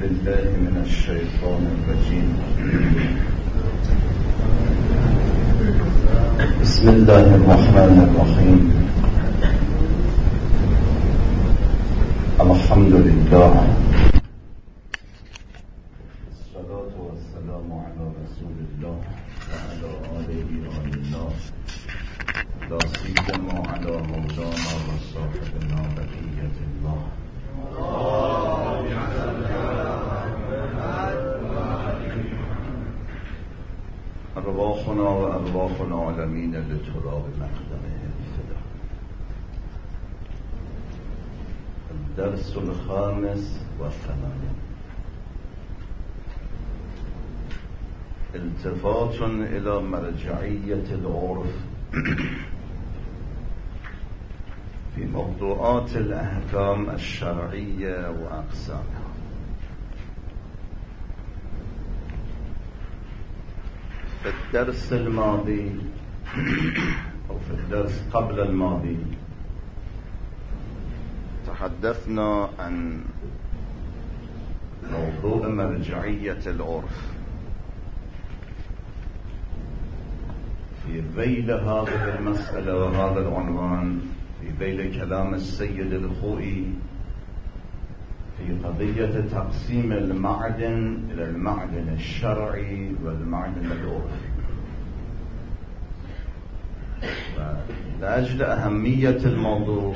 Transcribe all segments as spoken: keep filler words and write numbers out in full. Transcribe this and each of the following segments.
بالله من الشيطان الرجيم. بسم الله الرحمن الرحيم. الحمد لله، الصلاة والسلام على رسول الله وعلى آله الله، لا سيما على مولانا وصاحبنا بقية الله. أرواحنا وأرواح العالمين لتراب مقدمه الفدا. الدرس الخامس والثمانين. التفات إلى مرجعية العرف في موضوعات الأحكام الشرعية وأقسامها. في الدرس الماضي أو في الدرس قبل الماضي تحدثنا عن موضوع مرجعية العرف في ذيل هذه المسألة وهذا العنوان، في ذيل كلام السيد الخوئي في قضية تقسيم المعدن إلى المعدن الشرعي والمعدن العرفي. لأجل أهمية الموضوع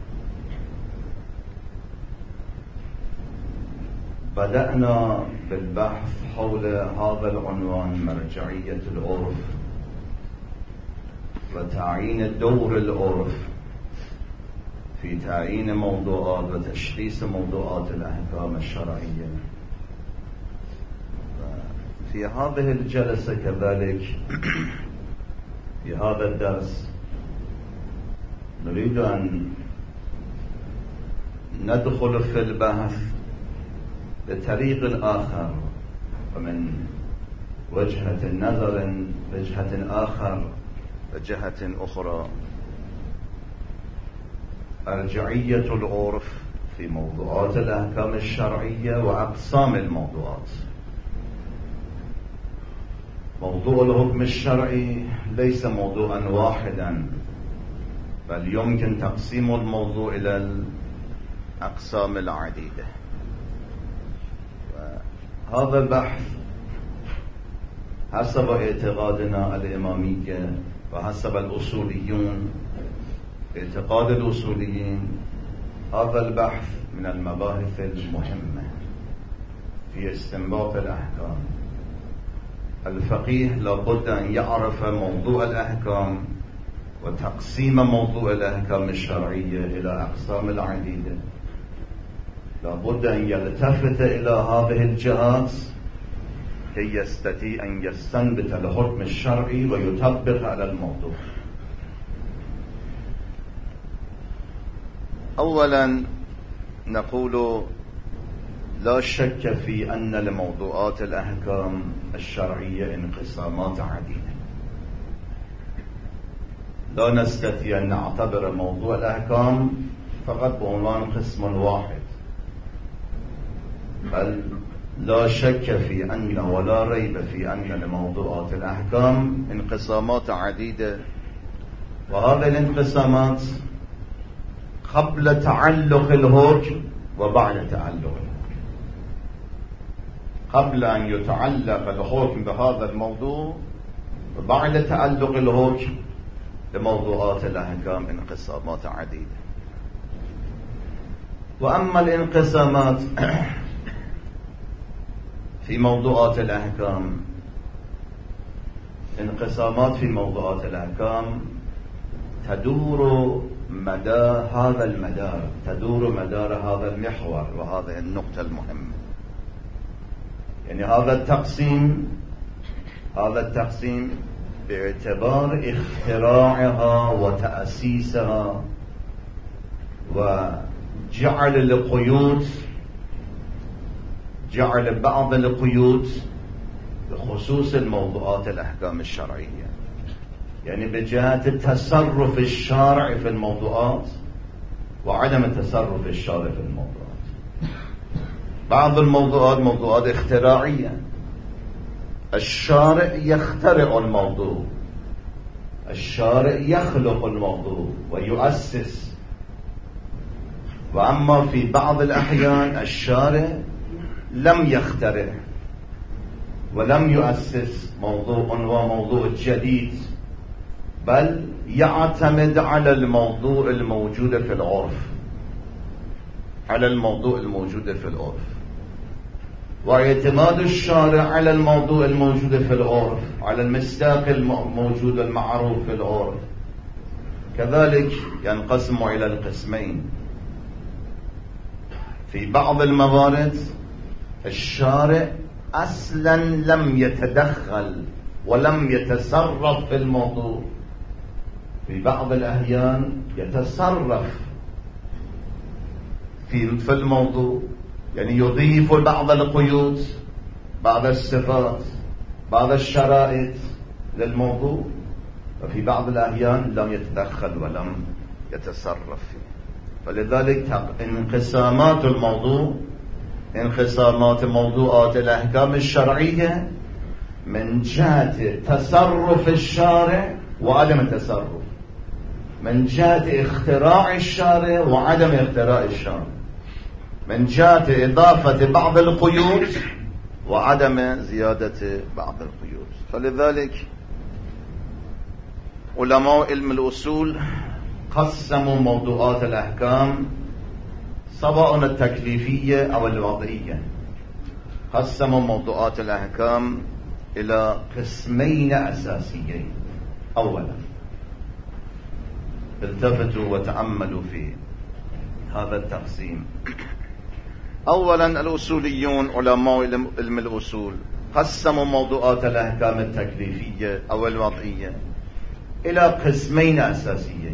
بدأنا بالبحث حول هذا العنوان مرجعية العرف وتعيين دور العرف في تعيين موضوعات وتشخيص موضوعات الأحكام الشرعية. في هذه الجلسة كذلك في هذا الدرس نريد أن ندخل في البحث بطريق آخر ومن وجهة نظر وجهة آخر وجهة أخرى. مرجعية العرف في موضوعات الأحكام الشرعية وأقسام الموضوعات. موضوع الحكم الشرعي ليس موضوعا واحدا، بل يمكن تقسيم الموضوع إلى الأقسام العديدة. هذا البحث حسب اعتقادنا الإمامية وحسب الأصوليون، اعتقاد الأصوليين، هذا البحث من المباحث المهمة في استنباط الأحكام. الفقيه لابد أن يعرف موضوع الأحكام وتقسيم موضوع الأحكام الشرعية إلى أقسام العديدة. لابد أن يلتفت إلى هذه الجهات كي يستطيع أن يستنبط الحكم الشرعي ويطبق على الموضوع. أولا نقول لا شك في أن لموضوعات الأحكام الشرعية انقسامات عديدة. لا نستطيع أن نعتبر موضوع الأحكام فقط بعنوان قسم واحد، بل لا شك في أن ولا ريب في أن لموضوعات الأحكام انقسامات عديدة، وهذه الانقسامات قبل تعلق الحكم وبعد تعلق الحكم. قبل أن يتعلق الحكم بهذا الموضوع وبعد تعلق الحكم لموضوعات الأحكام انقسامات عديدة. وأما الانقسامات في موضوعات الأحكام، انقسامات في موضوعات الأحكام تدور مدى هذا المدار، تدور مدار هذا المحور وهذه النقطة المهمة. يعني هذا التقسيم هذا التقسيم باعتبار اختراعها وتأسيسها وجعل القيود جعل بعض القيود بخصوص الموضوعات الأحكام الشرعية، يعني بجهة التصرف الشارع في الموضوعات وعدم التصرف الشارع في الموضوعات. بعض الموضوعات موضوعات اختراعية، الشارع يخترع الموضوع، الشارع يخلق الموضوع ويؤسس. وأما في بعض الأحيان الشارع لم يخترع ولم يؤسس موضوع وموضوع جديد، بل يعتمد على الموضوع الموجود في العرف، على الموضوع الموجود في العرف. واعتماد الشارع على الموضوع الموجود في العرف، على المصداق الموجود المعروف في العرف، كذلك ينقسم إلى القسمين. في بعض الموارد الشارع أصلا لم يتدخل ولم يتصرف في الموضوع، في بعض الأحيان يتصرف في في الموضوع، يعني يضيف بعض القيود، بعض الصفات، بعض الشرائط للموضوع، وفي بعض الأحيان لم يتدخل ولم يتصرف فيه. فلذلك انقسامات الموضوع، انقسامات موضوعات الأحكام الشرعية من جهة تصرف الشارع وعدم التصرف، من جهة اختراع الشارع وعدم اختراع الشارع، من جهة إضافة بعض القيود وعدم زيادة بعض القيود. فلذلك علماء علم الأصول قسموا موضوعات الأحكام سواء التكليفية أو الوضعية، قسموا موضوعات الأحكام إلى قسمين أساسيين. أولا التفتوا وتأملوا في هذا التقسيم. أولا الأصوليون علماء علم الأصول قسموا موضوعات الأحكام التكليفية أو الوضعية إلى قسمين أساسيين،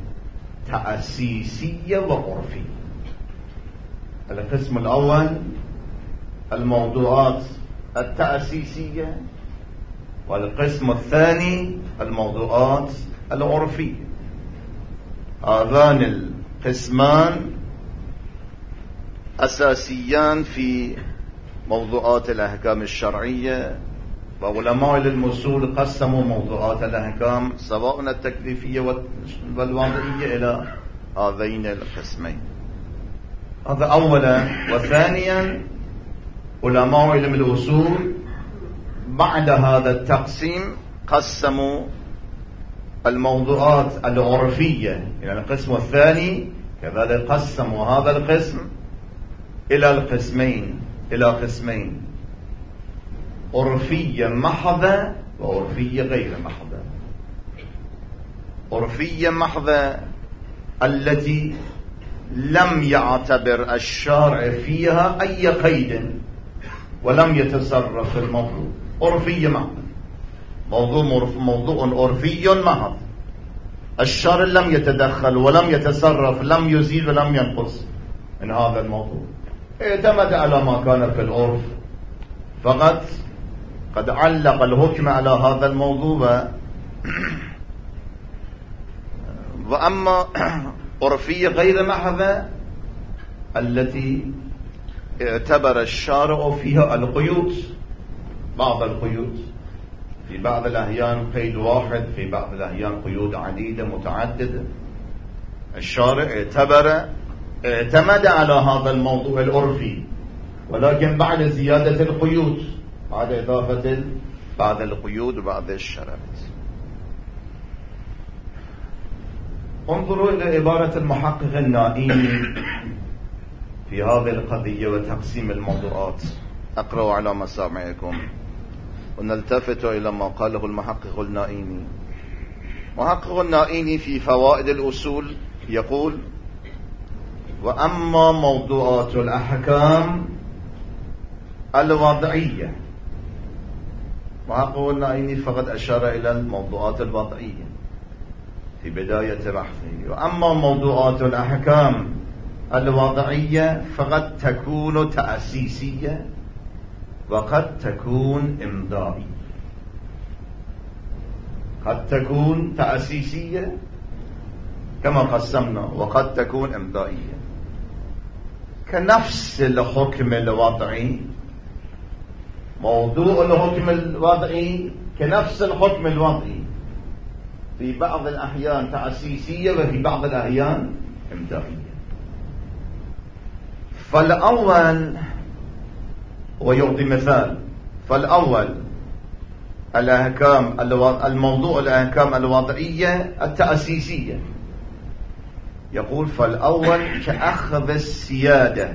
تأسيسية وعرفية. القسم الأول الموضوعات التأسيسية، والقسم الثاني الموضوعات العرفية. هذان القسمان أساسيان في موضوعات الأحكام الشرعية، وعلماء الأصول قسموا موضوعات الأحكام سواء التكليفية والوضعية إلى هذين القسمين. هذا أولا. وثانيا علماء علم الأصول بعد هذا التقسيم قسموا الموضوعات العرفية، يعني القسم الثاني كذلك قسموا هذا القسم إلى القسمين إلى قسمين عرفية محضة وعرفية غير محضة. عرفية محضة التي لم يعتبر الشارع فيها أي قيد ولم يتصرف في الموضوع، عرفية محضة، موضوع موضوع عرفي محض، الشارع لم يتدخل ولم يتصرف، لم يزيد ولم ينقص من هذا الموضوع، اعتمد على ما كان في العرف فقط، قد علق الحكم على هذا الموضوع. وأما عرفية غير محضة التي اعتبر الشارع فيها القيود، بعض القيود، في بعض الأحيان قيد واحد، في بعض الأحيان قيود عديدة متعددة، الشارع اعتبر اعتمد على هذا الموضوع العرفي، ولكن بعد زيادة القيود، بعد إضافة بعض القيود وبعض الشرائط. انظروا إلى عبارة المحقق النائيني في هذه القضية وتقسيم الموضوعات. أقرأ على مسامعكم ونلتفت إلى ما قاله المحقق النائيني. محقق النائيني في فوائد الأصول يقول: وأما موضوعات الأحكام الوضعية، محقق النائيني فقد أشار إلى الموضوعات الوضعية في بداية بحثه. وأما موضوعات الأحكام الوضعية فقد تكون تأسيسية وقد تكون إمضائية. قد تكون تأسيسية كما قسمنا، وقد تكون إمضائية. كنفس الحكم الوضعي. موضوع الحكم الوضعي كنفس الحكم الوضعي، في بعض الأحيان تأسيسية وفي بعض الأحيان إمدادية. فالأول ويعطي مثال. فالأول الأحكام الموضوع الأحكام الوضعية التأسيسية، يقول فالأول كأخذ السيادة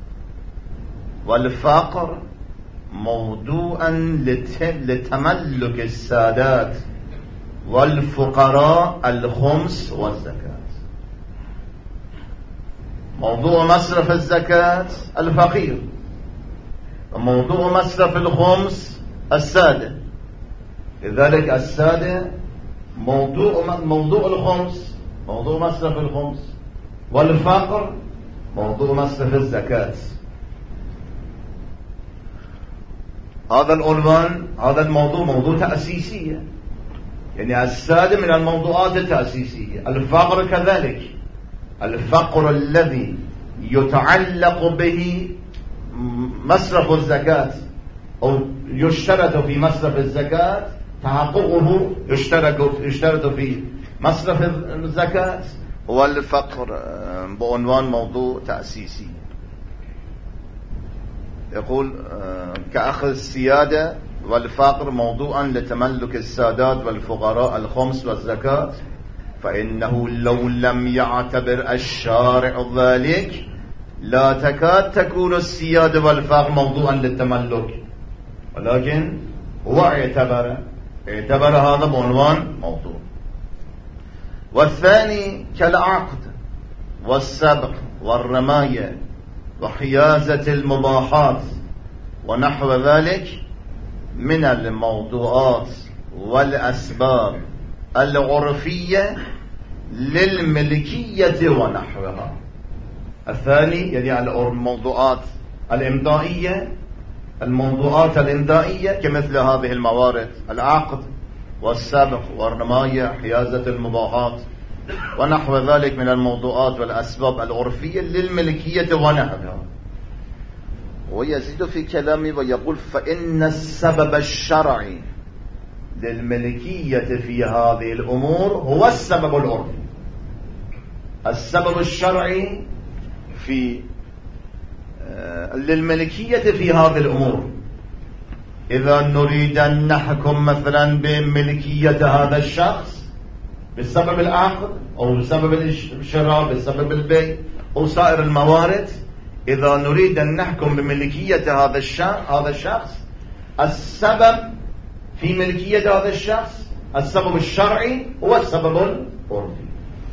والفقر موضوعا لتملك السادات والفقراء الخمس والزكاة. موضوع مصرف الزكاة الفقير، وموضوع مصرف الخمس السادة. لذلك السادة موضوع موضوع الخمس، موضوع مصرف الخمس، والفقر موضوع مصرف الزكاة. هذا العنوان، هذا الموضوع موضوع تأسيسية، يعني السادة من الموضوعات التأسيسية. الفقر كذلك، الفقر الذي يتعلق به مصرف الزكاة أو يشترط في مصرف الزكاة تحققه، يشترط يشترط في مصرف الزكاة، هو الفقر بعنوان موضوع تأسيسي. يقول كأخذ السيادة والفقر موضوعا لتملك السادات والفقراء الخمس والزكاة، فإنه لو لم يعتبر الشارع ذلك لا تكاد تكون السيادة والفقر موضوعا للتملك، ولكن هو اعتبر اعتبر هذا بعنوان موضوع. والثاني كالعقد والسبق والرماية وحيازة المباحات ونحو ذلك من الموضوعات والأسباب العرفية للملكية ونحوها. الثاني يعني الموضوعات الإمضائية، الموضوعات الإمضائية كمثل هذه الموارد: العقد والسبق والرماية، حيازة المباحات ونحو ذلك من الموضوعات والأسباب العرفية للملكية ونحوها. ويزيد في كلامه ويقول فإن السبب الشرعي للملكية في هذه الأمور هو السبب العرفي. السبب الشرعي في للملكية في هذه الأمور، إذا نريد أن نحكم مثلا بملكية هذا الشخص بسبب العقد أو بسبب الشراء، بسبب البيع أو سائر الموارد، إذا نريد أن نحكم بملكية هذا الشخص هذا الشخص السبب في ملكية هذا الشخص، السبب الشرعي هو السبب العرفي.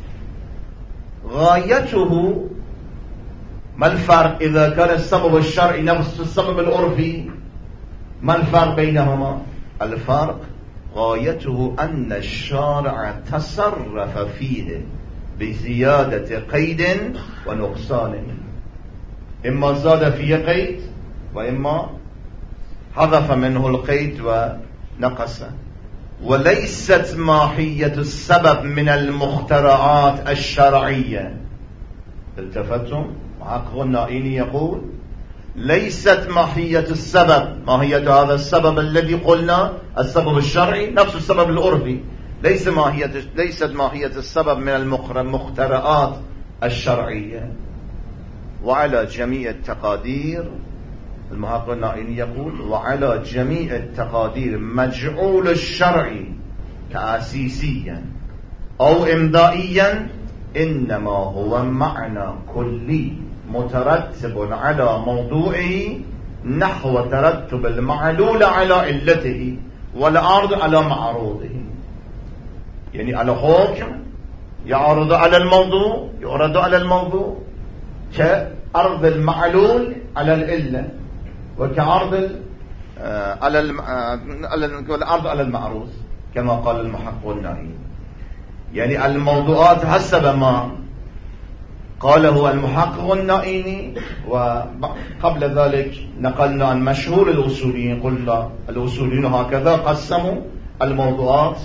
غايته ما الفرق إذا كان السبب الشرعي نفس السبب العرفي؟ ما الفرق بينهما؟ الفرق غايته أن الشارع تصرف فيه بزيادة قيد ونقصان، إما زاد فيه قيد وإما حذف منه القيد ونقص. وليست ماهية السبب من المخترعات الشرعية. التفتم؟ محقق النائيني يقول ليست ماهية السبب، ماهية هذا السبب الذي قلنا السبب الشرعي نفس السبب العرفي، ليس ماهية ليست ماهية السبب من المخترعات الشرعية. وعلى جميع التقادير، المحقق النائيني يقول وعلى جميع التقادير مجعول الشرع تأسيسيا أو إمضائيا إنما هو معنى كلي مترتب على موضوعه نحو ترتب المعلول على علته والعرض على معروضه. يعني على حكم يعرض على الموضوع، يعرض على الموضوع كعرض المعلول على العلة، وكعرض على العرض على المعروض كما قال المحقق النائي. يعني الموضوعات حسب ما قاله المحقق النائيني، وقبل ذلك نقلنا عن مشهور الأصوليين، قلنا الأصوليين هكذا قسموا الموضوعات،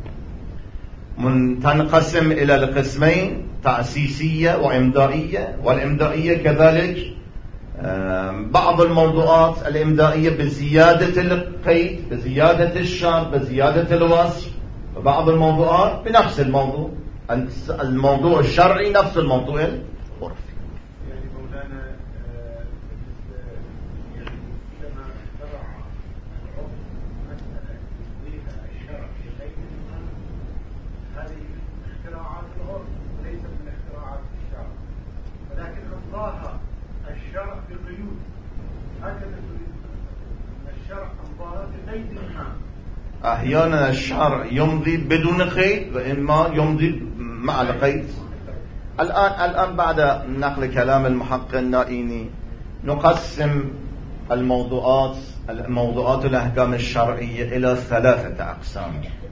من تنقسم إلى القسمين: تأسيسية وإمضائية، والإمضائية كذلك بعض الموضوعات الإمدائية بزيادة القيد، بزيادة الشرط، بزيادة الوصف، وبعض الموضوعات بنفس الموضوع، الموضوع الشرعي نفس الموضوع العرفي. يعني مولانا يعني لما اخترع العرف مسألة يضيفها الشرع في غير الإمام، هذه اختراعات العرف وليست من اختراعات الشرع، ولكن أمضاها الشرع بقيود. هكذا تريد أن الشرع أمضاها بقيد الإمام. أحيانا الشرع يمضي بدون قيد وإما يمضي مع القيد. الآن الآن بعد نقل كلام المحقق النائيني نقسم الموضوعات الموضوعات الأحكام الشرعية إلى ثلاثة أقسام.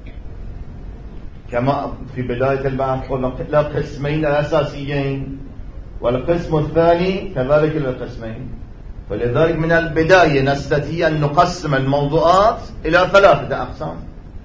كما في بداية البحث قلنا إلى قسمين أساسيين، والقسم الثاني كذلك إلى قسمين. فلذلك من البداية نستطيع أن نقسم الموضوعات إلى ثلاثة أقسام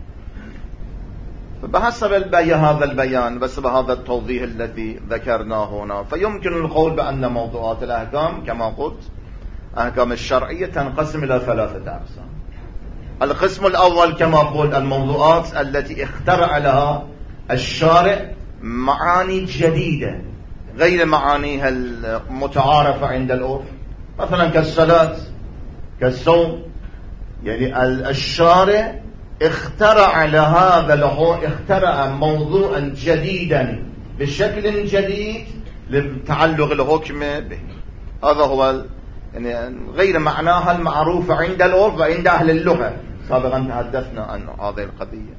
بحسب البي هذا البيان، بس بهذا التوضيح الذي ذكرناه هنا. فيمكن القول بأن موضوعات الأحكام كما قلت أحكام الشرعية تنقسم إلى ثلاثة أقسام. القسم الأول كما قلت الموضوعات التي اخترع لها الشارع معاني جديدة غير معانيها المتعارفة عند العرف، مثلا كالصلاة كالصوم. يعني الشارع اخترع لهذا الحكم، اخترع موضوعا جديدا بشكل جديد لتعلق الحكم به. هذا هو يعني غير معناها المعروف عند العرف وعند أهل اللغة. سابقا تحدثنا عن هذه القضية.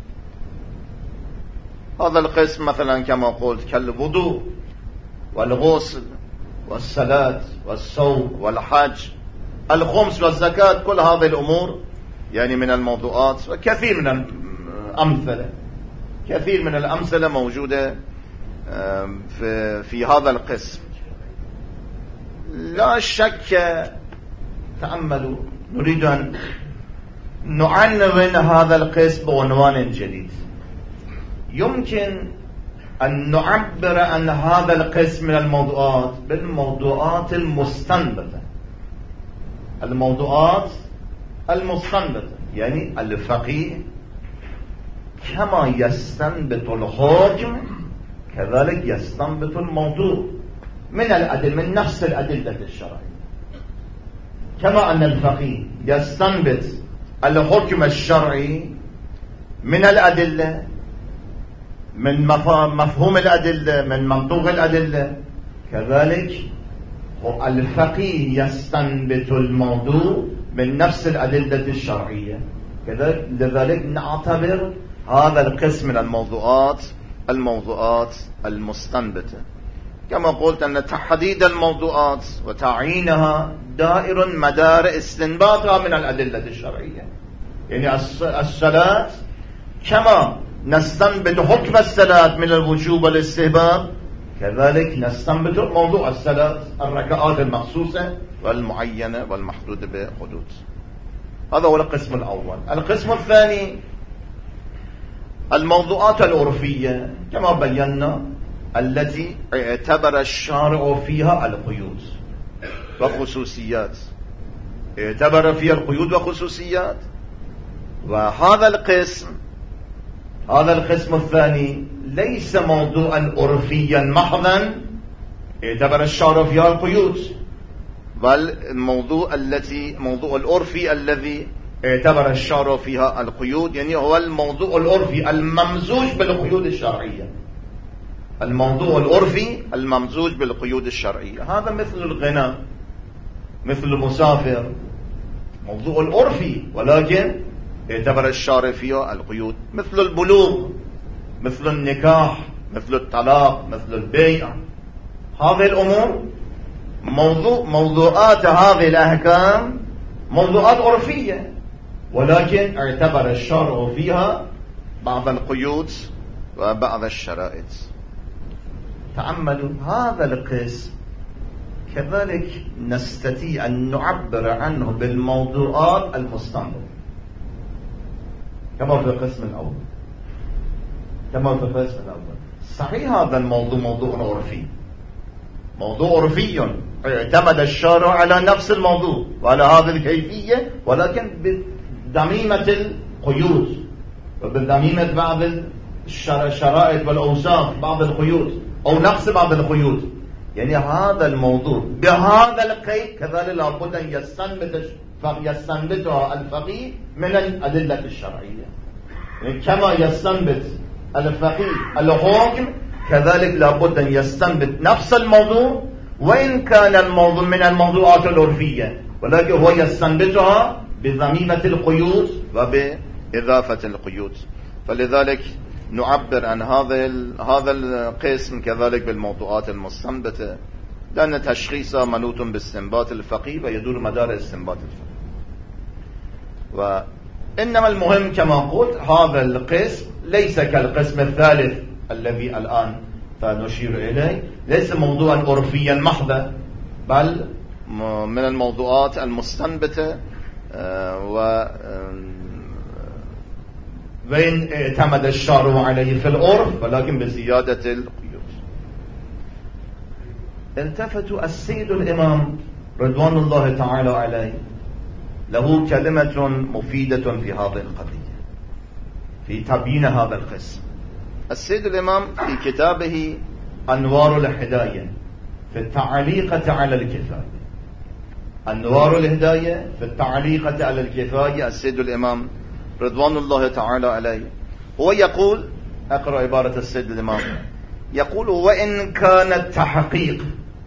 هذا القسم مثلا كما قلت كالوضوء والغسل والصلاة والصوم والحج الخمس والزكاة، كل هذه الأمور يعني من الموضوعات. وكثير من الأمثلة كثير من الأمثلة موجودة في, في هذا القسم. لا شك تأملوا، نريد أن نعنون هذا القسم بعنوان جديد. يمكن أن نعبر عن هذا القسم من الموضوعات بالموضوعات المستنبطة. الموضوعات المستنبطة يعني الفقيه كما يستنبط الحكم كذلك يستنبط الموضوع من الأدلة، من نفس الأدلة الشرعية. كما أن الفقيه يستنبط الحكم الشرعي من الأدلة، من مفهوم الأدلة، من منطوق الأدلة، كذلك الفقيه يستنبط الموضوع من نفس الأدلة الشرعية. لذلك نعتبر هذا القسم من الموضوعات الموضوعات المستنبطة. كما قلت أن تحديد الموضوعات وتعيينها دائر مدار استنباطها من الأدلة الشرعية. يعني الصلاة كما نستنبط حكم الصلاة من الوجوب والاستحباب، كذلك نستنبط موضوع الصلاة الركعات المخصوصة والمعينة والمحدودة بحدود. هذا هو القسم الأول. القسم الثاني الموضوعات العرفية كما بينا التي اعتبر الشارع فيها القيود وخصوصيات، اعتبر فيها القيود وخصوصيات. وهذا القسم هذا القسم الثاني ليس موضوعا عرفيا محضا اعتبر الشارع فيها القيود، بل الموضوع التي موضوع العرفي الذي اعتبر الشارع فيها القيود، يعني هو الموضوع العرفي الممزوج بالقيود الشرعية. الموضوع العرفي الممزوج بالقيود الشرعية هذا مثل الغنى، مثل المسافر، موضوع العرفي ولكن اعتبر الشارع فيها القيود. مثل البلوغ، مثل النكاح، مثل الطلاق، مثل البيع. هذه الأمور موضوع موضوعات هذه الأحكام موضوعات عرفية، ولكن اعتبر الشارع فيها بعض القيود وبعض الشرائط. تأملوا هذا القسم كذلك نستطيع أن نعبر عنه بالموضوعات المستنبطة كما في القسم الأول. كما في القسم الأول صحيح هذا الموضوع موضوع عرفي، موضوع عرفي اعتمد الشارع على نفس الموضوع وعلى هذه الكيفية، ولكن بدميمة القيود وبدميمة بعض الشرائط والأوصاف، بعض القيود أو نقص بعض القيود. يعني هذا الموضوع بهذا القيد كذلك لابد أن يستنبط يستنبطها الفقيه من الأدلة الشرعية. يعني كما يستنبط الفقيه الحكم كذلك لابد أن يستنبط نفس الموضوع، وإن كان الموضوع من الموضوعات العرفية، ولكن هو يستنبطها بضميمة القيود وبإضافة القيود. فلذلك نعبر عن هذا هذا القسم كذلك بالموضوعات المستنبطة، لأن تشخيصها منوط باستنباط الفقيه ويدور مدار استنباط الفقيه. وإنما المهم كما قلت هذا القسم ليس كالقسم الثالث الذي الآن فنشير إليه، ليس موضوعا عرفيا محضا، بل من الموضوعات المستنبطة و وإن اعتمد الشارع عليه في العرف ولكن بزيادة القيود. التفتوا السيد الإمام رضوان الله تعالى عليه له كلمة مفيدة في هذه القضية في تبيين هذا القسم. السيد الإمام في كتابه أنوار الهداية في التعليقة على الكفاية، أنوار الهداية في التعليقة على الكفاية، السيد الإمام رضوان الله تعالى عليه هو يقول، أقرأ عبارة السيد الإمام، يقول: وإن كان التحقيق،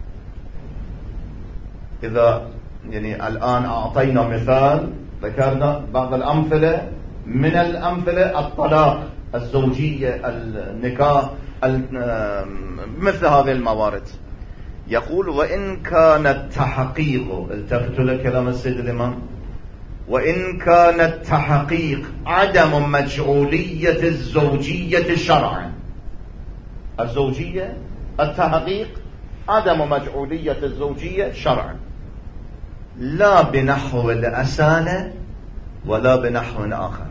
إذا يعني الآن أعطينا مثال، ذكرنا بعض الأمثلة من الأمثلة الطلاق، الزوجية، النكاح، مثل هذه الموارد. يقول: وإن كان التحقيق، التفتوا لكلام السيد الإمام، وإن كان التحقيق عدم مجعولية الزوجية شرعا، الزوجية التحقيق عدم مجعولية الزوجية شرعا، لا بنحو الأسانة ولا بنحو آخر،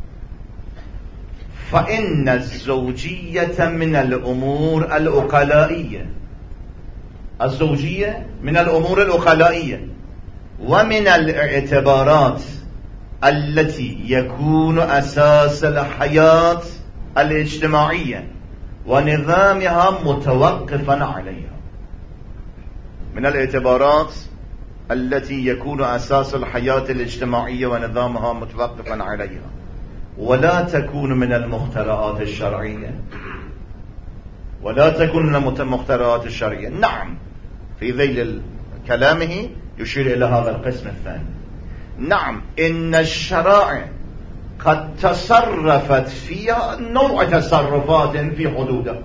فإن الزوجية من الأمور العقلائية، الزوجية من الأمور العقلائية ومن الاعتبارات التي يكون أساس الحياة الاجتماعية ونظامها متوقفا عليها، من الاعتبارات التي يكون أساس الحياة الاجتماعية ونظامها متوقفا عليها، ولا تكون من المخترعات الشرعية، ولا تكون من المخترعات الشرعية. نعم، في ذيل كلامه يشير إلى هذا القسم الثاني. نعم، إن الشرائع قد تصرفت فيها نوع تصرفات في حدودها.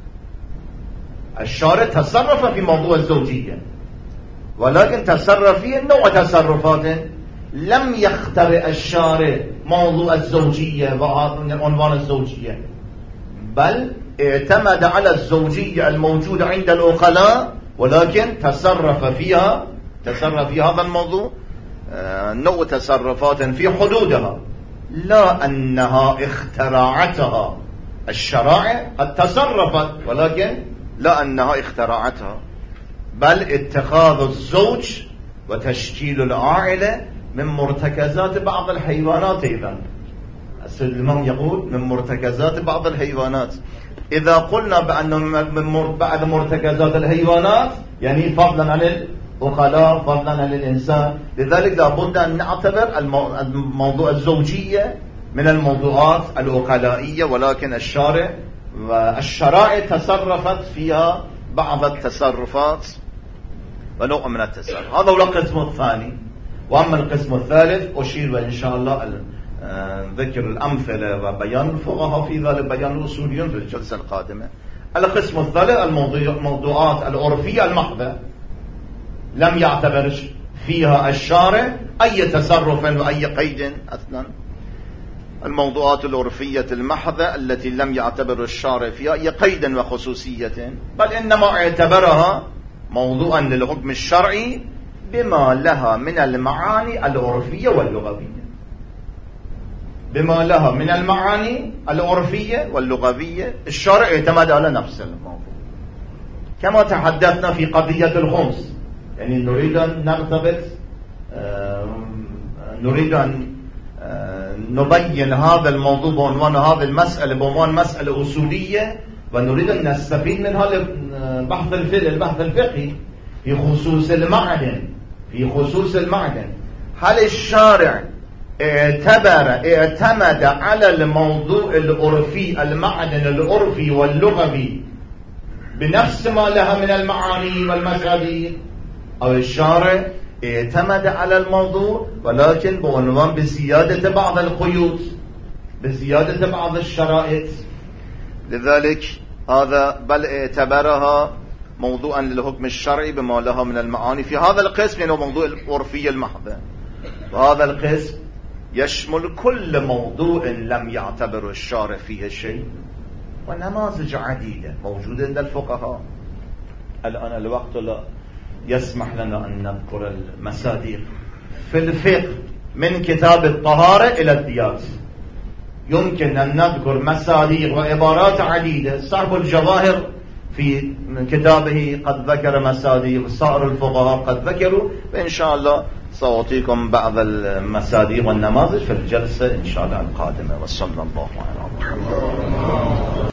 الشارع تصرف في موضوع الزوجية، ولكن تصرف فيه نوع تصرفات لم يخترع الشارع موضوع الزوجية وعنوان الزوجية، بل اعتمد على الزوجية الموجودة عند العقلاء، ولكن تصرف فيها تصرف في هذا الموضوع نوع تصرفات في حدودها، لا أنها اخترعتها الشرائع، قد تصرفت ولكن لا أنها اخترعتها، بل اتخاذ الزوج وتشكيل العائلة من مرتكزات بعض الحيوانات. إذن السيد الإمام يقول من مرتكزات بعض الحيوانات. إذا قلنا بأن من بعض مرتكزات الحيوانات يعني فضلا عن العقلاء، فضلا عن الإنسان، لذلك لابد أن نعتبر الموضوع الزوجية من الموضوعات العقلائية، ولكن الشارع والشرائع تصرفت فيها بعض التصرفات ونوع من التصرف. هذا هو القسم الثاني. وأما القسم الثالث أشير وإن شاء الله ذكر الأمثلة وبيان الفقهاء في ذلك، بيان الأصوليون في الجلسة القادمة. القسم الثالث الموضوعات العرفية المحضة، لم يعتبر فيها الشارع أي تصرف وأي قيد أصلا. الموضوعات العرفية المحضة التي لم يعتبر الشارع فيها أي قيد وخصوصية، بل إنما اعتبرها موضوعا للحكم الشرعي بما لها من المعاني العرفية واللغوية، بما لها من المعاني العرفية واللغوية. الشارع اعتمد على نفس الموضوع، كما تحدثنا في قضية الخمس، يعني نريد أن نرتبط، نريد أن نبين هذا الموضوع بعنوان هذه المسألة بعنوان مسألة أصولية، ونريد أن نستفيد من هذا البحث الفقهي البحث الفقهي في خصوص المعدن في خصوص المعدن. هل الشارع اعتبر اعتمد على الموضوع العرفي المعدن العرفي واللغوي بنفس ما لها من المعاني والمشاهير، أو الشارع اعتمد على الموضوع ولكن بعنوان بزيادة بعض القيود بزيادة بعض الشرائط؟ لذلك هذا بل اعتبرها موضوعا للحكم الشرعي بما لها من المعاني في هذا القسم، يعني موضوع العرفية المحضة. وهذا القسم يشمل كل موضوع لم يعتبر الشارع فيه شيء، ونماذج عديدة موجودة عند الفقهاء. الآن الوقت لا يسمح لنا أن نذكر المصادر في الفقه من كتاب الطهارة إلى الديات. يمكن أن نذكر مصادر وعبارات عديدة. صاحب الجواهر في كتابه قد ذكر مصادر، صائر الفقهاء قد ذكروا، فإن شاء الله سأعطيكم بعض المصادر والنماذج في الجلسة إن شاء الله القادمة. وصلى الله على محمد.